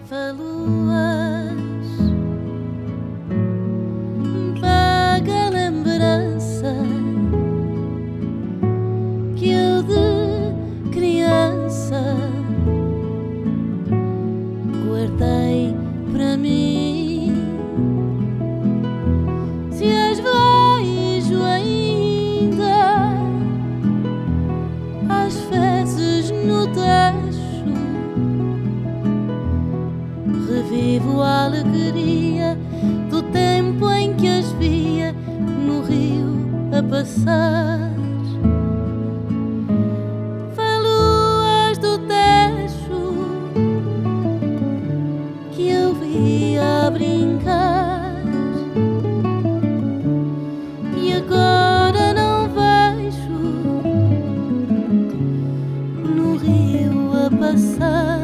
faluas, vaga lembrança que eu de criança guardei para mim. Se as vejo ainda, às vezes no techo, revivo a alegria do tempo em que as via no rio a passar. Faluas do Tejo que eu via a brincar, e agora não vejo no rio a passar.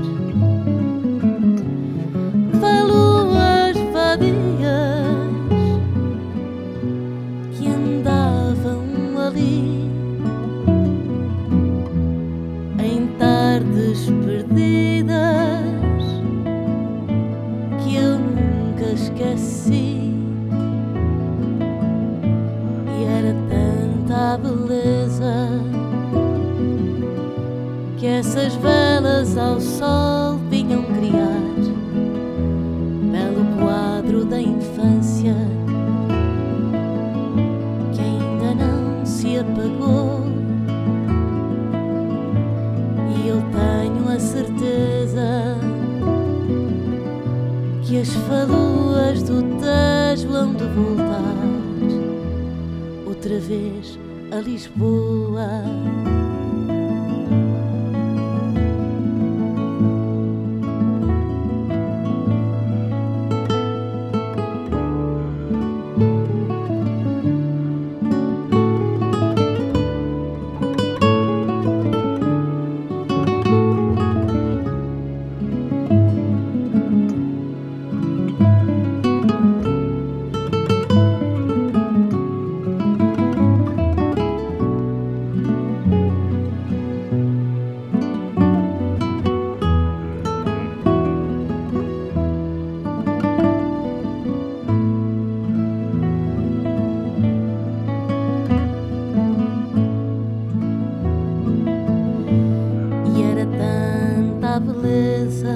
Faluas vadias que andavam ali em tardes perdidas que eu nunca esqueci. E era tanta a beleza que essas velas ao sol vinham criar, belo quadro da infância que ainda não se apagou. E eu tenho a certeza que as faluas do Tejo hão de voltar outra vez a Lisboa. Beleza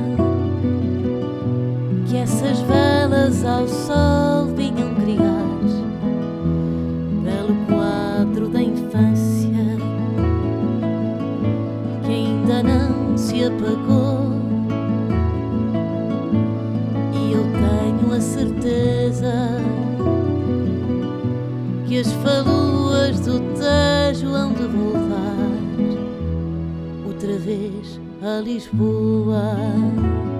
que essas velas ao sol vinham criar, belo quadro da infância que ainda não se apagou. E eu tenho a certeza que as faluas do Tejo hão de voltar outra vez a Lisboa.